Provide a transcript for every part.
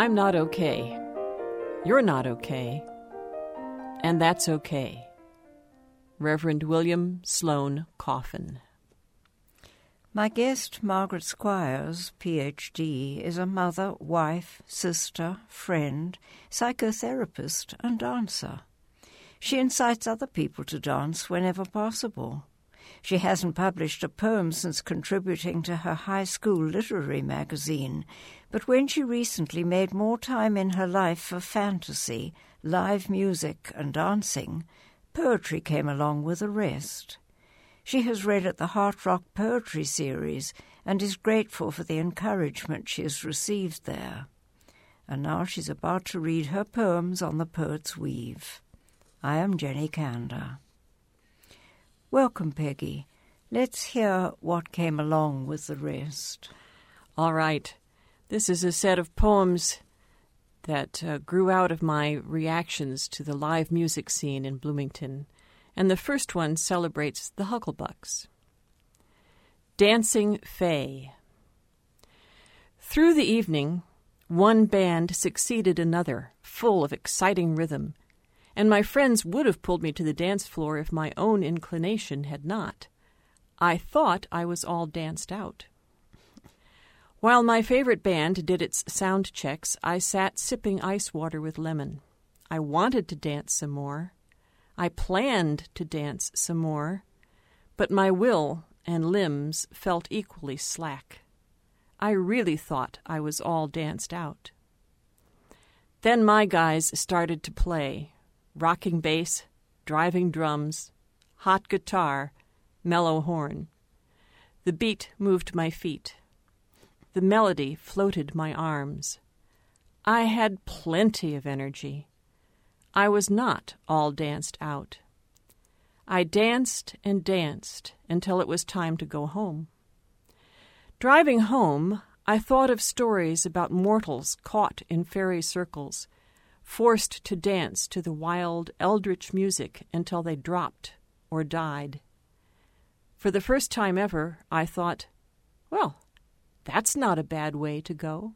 I'm not okay. You're not okay. And that's okay. Reverend William Sloane Coffin. My guest, Margaret Squires, Ph.D., is a mother, wife, sister, friend, psychotherapist, and dancer. She incites other people to dance whenever possible. She hasn't published a poem since contributing to her high school literary magazine, but when she recently made more time in her life for fantasy, live music, and dancing, poetry came along with the rest. She has read at the Heart Rock Poetry Series and is grateful for the encouragement she has received there. And now she's about to read her poems on the Poet's Weave. I am Jenny Kander. Welcome, Peggy. Let's hear what came along with the rest. All right. This is a set of poems that grew out of my reactions to the live music scene in Bloomington, and the first one celebrates the Hucklebucks. Dancing Fae. Through the evening, one band succeeded another, full of exciting rhythm, and my friends would have pulled me to the dance floor if my own inclination had not. I thought I was all danced out. While my favorite band did its sound checks, I sat sipping ice water with lemon. I wanted to dance some more. I planned to dance some more, but my will and limbs felt equally slack. I really thought I was all danced out. Then my guys started to play. Rocking bass, driving drums, hot guitar, mellow horn. The beat moved my feet. The melody floated my arms. I had plenty of energy. I was not all danced out. I danced and danced until it was time to go home. Driving home, I thought of stories about mortals caught in fairy circles, forced to dance to the wild, eldritch music until they dropped or died. For the first time ever, I thought, well, that's not a bad way to go.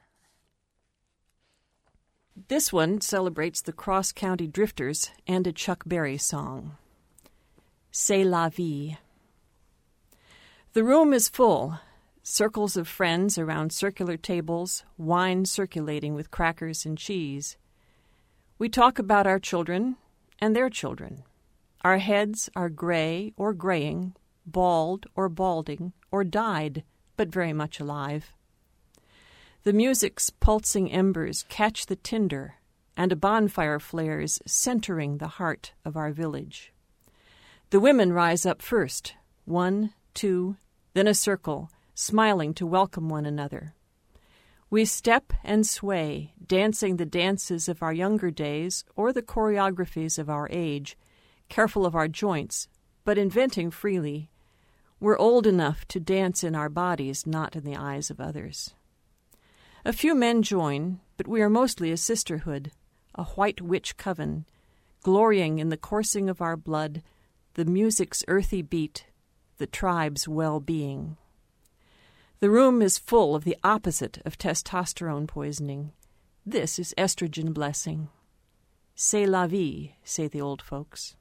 This one celebrates the cross-county drifters and a Chuck Berry song. C'est la vie. The room is full. Circles of friends around circular tables, wine circulating with crackers and cheese. We talk about our children and their children. Our heads are gray or graying, bald or balding, or dyed, but very much alive. The music's pulsing embers catch the tinder, and a bonfire flares, centering the heart of our village. The women rise up first, 1, 2, then a circle, smiling to welcome one another. We step and sway, dancing the dances of our younger days or the choreographies of our age, careful of our joints, but inventing freely. We're old enough to dance in our bodies, not in the eyes of others. A few men join, but we are mostly a sisterhood, a white witch coven, glorying in the coursing of our blood, the music's earthy beat, the tribe's well-being. The room is full of the opposite of testosterone poisoning. This is estrogen blessing. C'est la vie, say the old folks.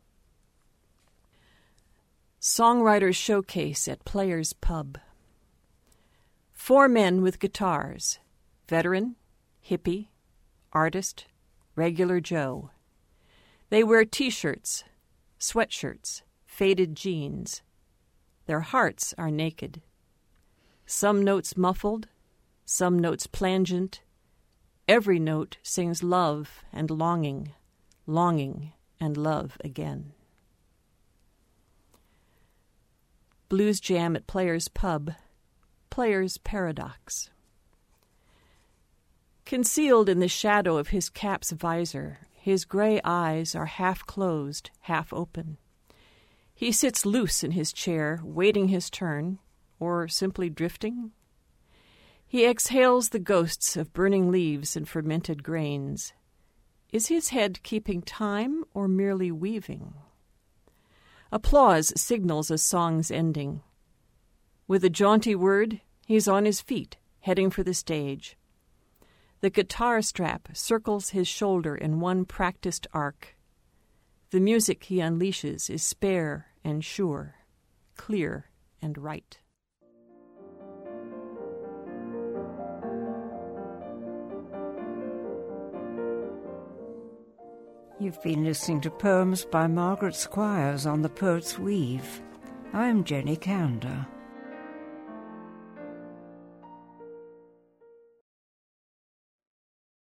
Songwriters Showcase at Players Pub. 4 men with guitars. Veteran, hippie, artist, regular Joe. They wear T-shirts, sweatshirts, faded jeans. Their hearts are naked. Some notes muffled, some notes plangent. Every note sings love and longing, longing and love again. Blues Jam at Players Pub, Players Paradox. Concealed in the shadow of his cap's visor, his gray eyes are half closed, half open. He sits loose in his chair, waiting his turn, or simply drifting. He exhales the ghosts of burning leaves and fermented grains. Is his head keeping time or merely weaving? Applause signals a song's ending. With a jaunty word, he's on his feet, heading for the stage. The guitar strap circles his shoulder in one practiced arc. The music he unleashes is spare and sure, clear and right. You've been listening to poems by Margaret Squires on The Poet's Weave. I'm Jenny Kander.